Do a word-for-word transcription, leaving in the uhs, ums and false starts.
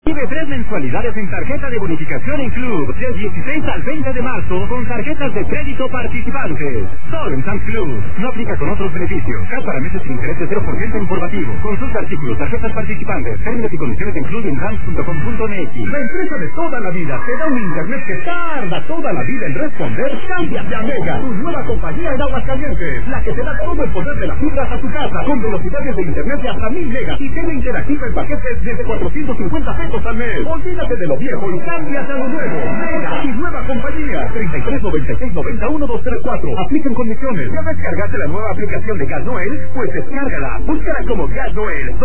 Vive tres mensualidades en tarjeta de bonificación en Club del dieciséis al veinte de marzo con tarjetas de crédito participantes. Solo en Sam's Club. No aplica con otros beneficios. Cat para meses sin interés de cero por ciento informativo. Consulta artículos, tarjetas participantes, términos y condiciones en club en ranks punto com punto m x. La empresa de toda la vida te da un internet que tarda toda la vida en responder. Cámbiate a Mega, tu nueva compañía en Aguascalientes. La que te da todo el poder de las fibras a tu casa con velocidades de internet de hasta mil megas y tele interactiva en paquetes desde cuatrocientos cincuenta pesos al mes. Olvídate de lo viejo y cámbiate a lo nuevo. Mega y nueva compañía. treinta y tres noventa y seis noventa uno dos tres cuatro. Aplican condiciones. ¿Ya descargaste la nueva aplicación de Gas Noel? Pues descárgala. Búscala como Gas Noel.